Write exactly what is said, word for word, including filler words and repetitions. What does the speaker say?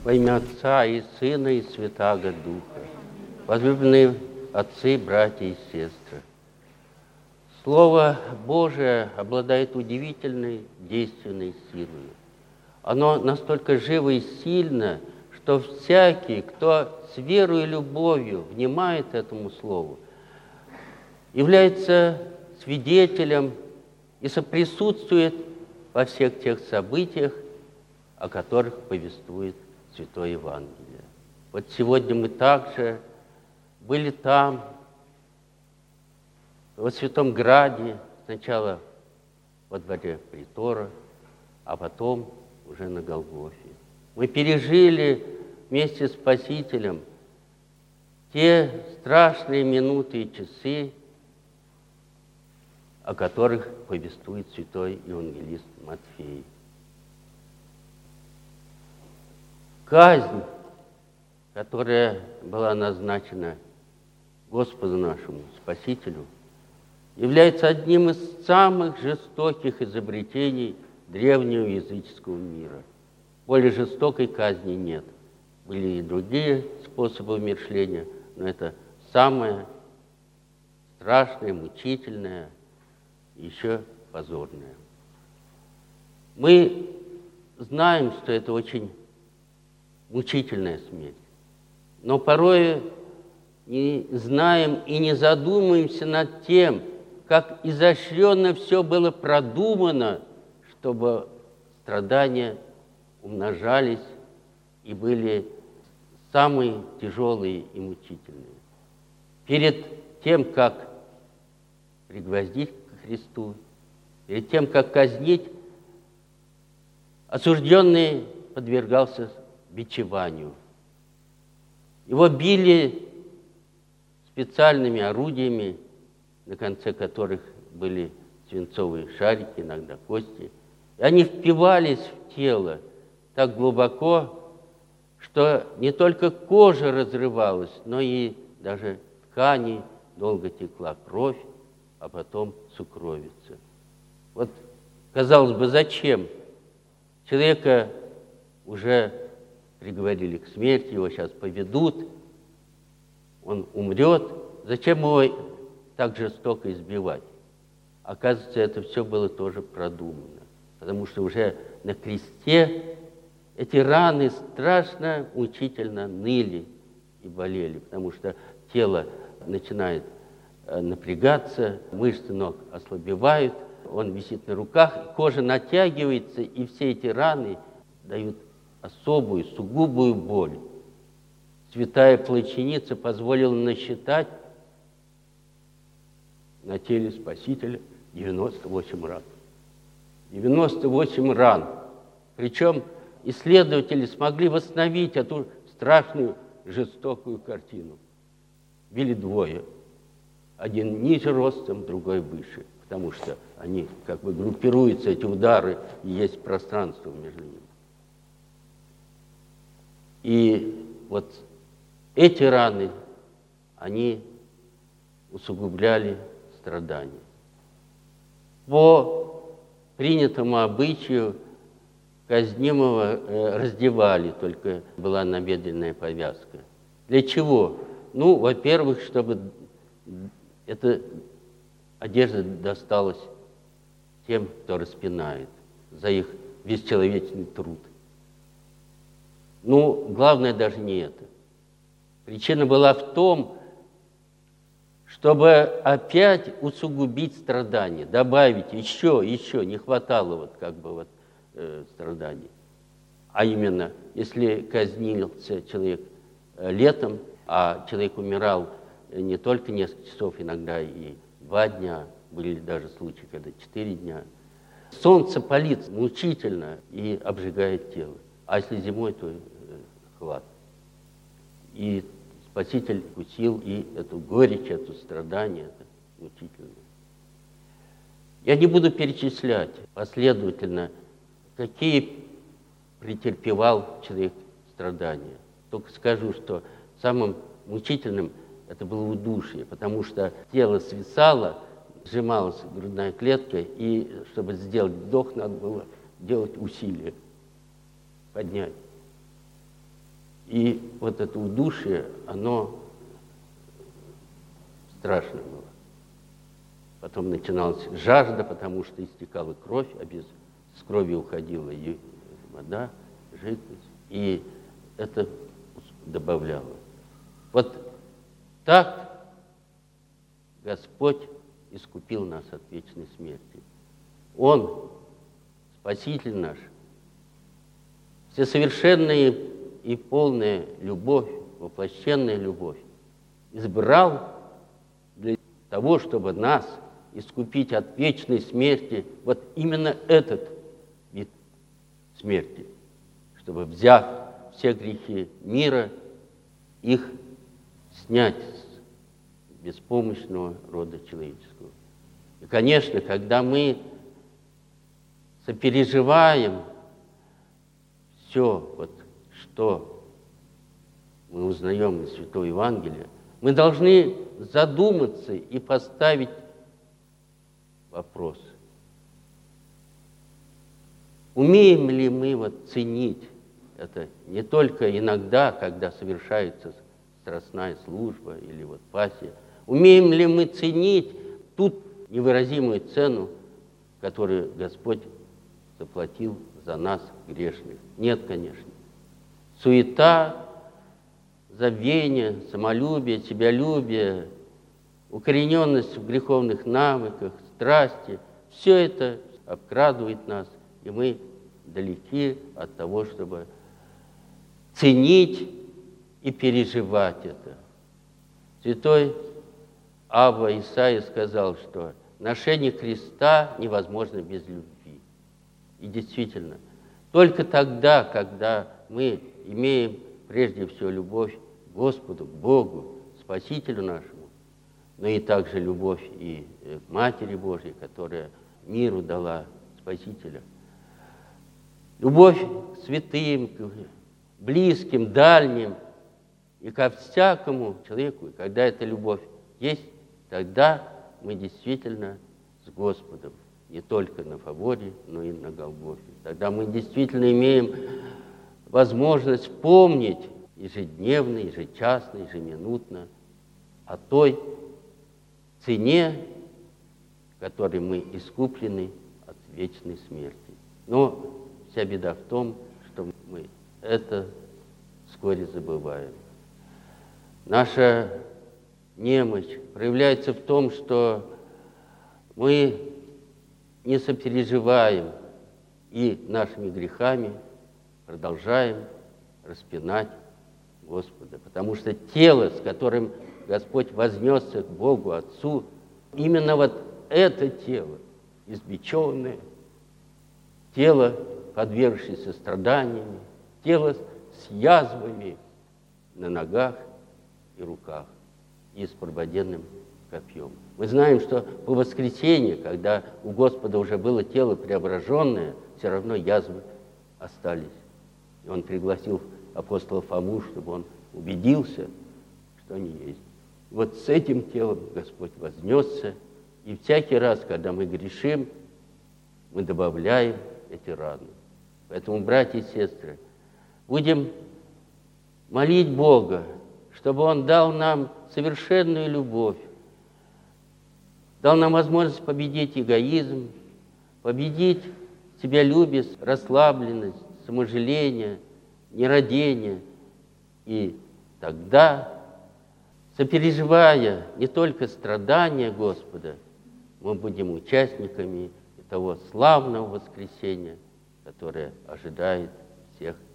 Во имя Отца и Сына и Святаго Духа. Возлюбленные отцы, братья и сестры, Слово Божие обладает удивительной действенной силой. Оно настолько живо и сильно, что всякий, кто с верой и любовью внимает этому Слову, является свидетелем и соприсутствует во всех тех событиях, о которых повествует Святое Евангелие. Вот сегодня мы также были там, во Святом Граде, сначала во дворе притора, а потом уже на Голгофе. Мы пережили вместе с Спасителем те страшные минуты и часы, о которых повествует святой евангелист Матфей. Казнь, которая была назначена Господу нашему Спасителю, является одним из самых жестоких изобретений древнего языческого мира. Более жестокой казни нет. Были и другие способы умерщвления, но это самое страшное, мучительное, еще позорное. Мы знаем, что это очень мучительная смерть, но порой не знаем и не задумываемся над тем, как изощренно все было продумано, чтобы страдания умножались и были самые тяжелые и мучительные. Перед тем, как пригвоздить к Христу, перед тем, как казнить, осужденный подвергался бичеванию. Его били специальными орудиями, на конце которых были свинцовые шарики, иногда кости. И они впивались в тело так глубоко, что не только кожа разрывалась, но и даже в ткани долго текла кровь, а потом сукровица. Вот, казалось бы, зачем? Человека уже приговорили к смерти, его сейчас поведут, он умрет. Зачем его так жестоко избивать? Оказывается, это все было тоже продумано, потому что уже на кресте эти раны страшно, мучительно ныли и болели, потому что тело начинает напрягаться, мышцы ног ослабевают, он висит на руках, кожа натягивается, и все эти раны дают особую, сугубую боль. Святая плаченица позволила насчитать на теле Спасителя девяносто восемь ран. девяносто восемь ран. Причем исследователи смогли восстановить эту страшную, жестокую картину. Били двое. Один ниже ростом, другой выше, потому что они как бы группируются, эти удары, и есть пространство между ними. И вот эти раны, они усугубляли страдания. По принятому обычаю казнимого раздевали, только была набедренная повязка. Для чего? Ну, во-первых, чтобы эта одежда досталась тем, кто распинает, за их бесчеловечный труд. Ну, главное даже не это. Причина была в том, чтобы опять усугубить страдания, добавить еще, еще, не хватало вот как бы вот э, страданий. А именно, если казнился человек э, летом, а человек умирал не только несколько часов, иногда и два дня, были даже случаи, когда четыре дня. Солнце палит мучительно и обжигает тело. А если зимой, то э, хват. И Спаситель вкусил и эту горечь, это страдание, это мучительное. Я не буду перечислять последовательно, какие претерпевал человек страдания. Только скажу, что самым мучительным это было удушье, потому что тело свисало, сжималась грудная клетка, и чтобы сделать вдох, надо было делать усилия, поднять. И вот это удушье, оно страшно было. Потом начиналась жажда, потому что истекала кровь, а без с крови уходила и вода, жидкость, и это добавляло. Вот так Господь искупил нас от вечной смерти. Он, Спаситель наш, всесовершенная и полная любовь, воплощенная любовь, избрал для того, чтобы нас искупить от вечной смерти, вот именно этот вид смерти, чтобы, взяв все грехи мира, их снять с беспомощного рода человеческого. И, конечно, когда мы сопереживаем все, вот, что мы узнаем из Святого Евангелия, мы должны задуматься и поставить вопрос. Умеем ли мы вот ценить это не только иногда, когда совершается страстная служба или вот пассия, умеем ли мы ценить ту невыразимую цену, которую Господь заплатил за нас, грешных? Нет, конечно. Суета, забвение, самолюбие, себялюбие, укорененность в греховных навыках, страсти, все это обкрадывает нас, и мы далеки от того, чтобы ценить и переживать это. Святой Авва Исаия сказал, что ношение креста невозможно без любви. И действительно, только тогда, когда мы имеем прежде всего любовь к Господу, к Богу, Спасителю нашему, но и также любовь и к Матери Божьей, которая миру дала Спасителя, любовь к святым, к близким, дальним и ко всякому человеку. И когда эта любовь есть, тогда мы действительно с Господом, не только на Фаворе, но и на Голгофе. Тогда мы действительно имеем возможность помнить ежедневно, ежечасно, ежеминутно о той цене, которой мы искуплены от вечной смерти. Но вся беда в том, что мы это вскоре забываем. Наша немощь проявляется в том, что мы не сопереживаем и нашими грехами продолжаем распинать Господа. Потому что тело, с которым Господь вознесся к Богу Отцу, именно вот это тело, избиченное, тело, подвергшееся страданиями, тело с язвами на ногах и руках и с прободенным копьем. Мы знаем, что по воскресенье, когда у Господа уже было тело преображенное, все равно язвы остались. И он пригласил апостола Фому, чтобы он убедился, что они есть. Вот с этим телом Господь вознесся, и всякий раз, когда мы грешим, мы добавляем эти раны. Поэтому, братья и сестры, будем молить Бога, чтобы Он дал нам совершенную любовь, дал нам возможность победить эгоизм, победить себялюбие, расслабленность, саможаление, нерадение. И тогда, сопереживая не только страдания Господа, мы будем участниками того славного воскресения, которое ожидает всех